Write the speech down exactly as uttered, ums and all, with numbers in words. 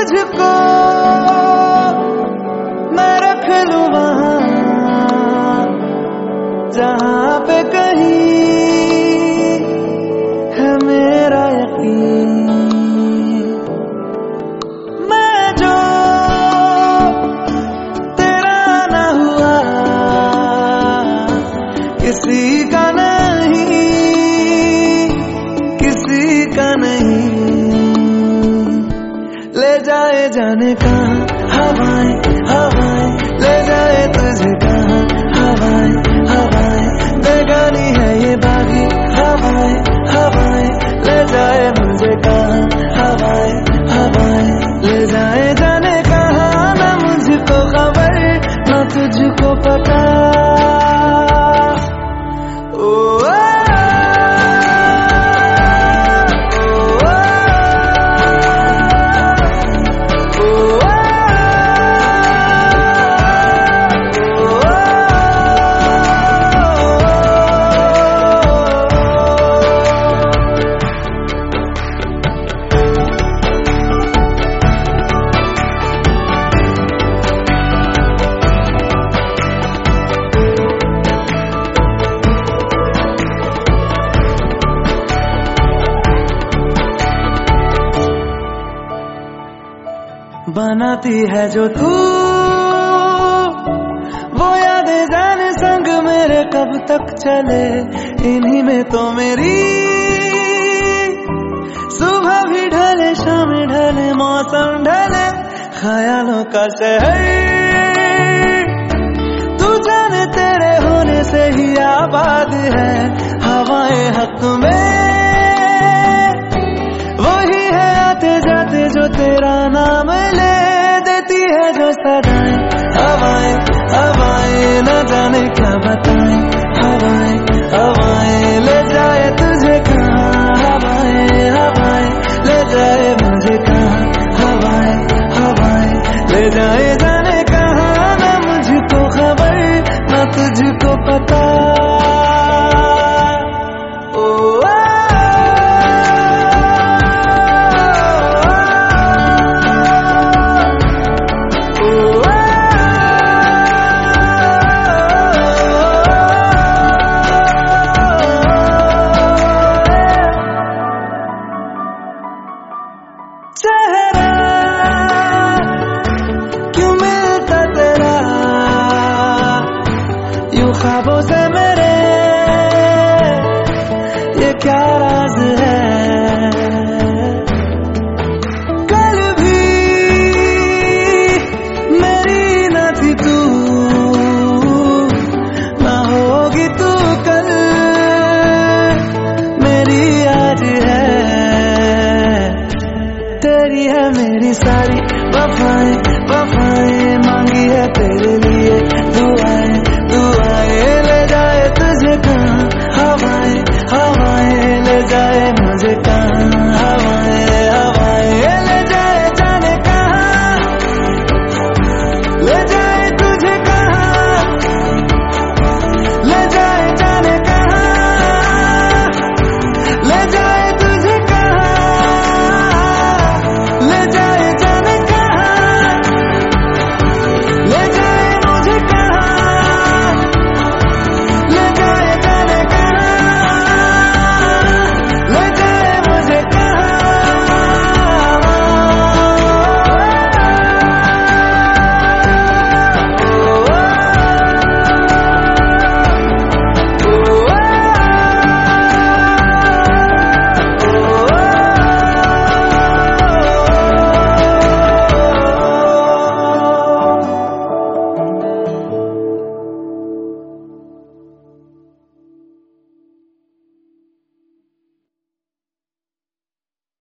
तुझको मैं रख लूं वहां जहां पे कहीं है मेरा यकीन। मैं जो तेरा ना हुआ किसी का नहीं, किसी का नहीं। ले जाए जाने कहाँ हवाएं हवाएं, ले जाए तुझे कहाँ हवाएं हवाएं। बेगानी है ये बागी हवाएं हवाएं, ले जाए मुझे कहाँ हवाएं हवाएं। ले जाए जाने कहाँ ना मुझको खबर ना तुझको पता। बनाती है जो तू वो यादें जाने संग मेरे कब तक चले। इन्हीं में तो मेरी सुबह भी ढले शाम ढले मौसम ढले। ख्यालों का शहर तू जाने तेरे होने से ही आबाद है। हवाएं हक में वही है आते जाते जो तेरा नाम ले देती है जो सदाएं। हवाएं हवाएं न जाने क्या बताएं। हवाएं हवाएं ले जाए तुझे कहाँ हवाएं हवाएं, ले जाए मुझे कहाँ हवाएं हवाएं। ले जाए जाने कहाँ ना मुझको खबर ना तुझको पता। चेहरा क्यों मिलता तेरा यूं ख्वाबों से मेरे, ये क्या राज है। कल भी मेरी न थी तू, ना होगी तू कल मेरी आज है। तेरी है मेरी सारी वफाएं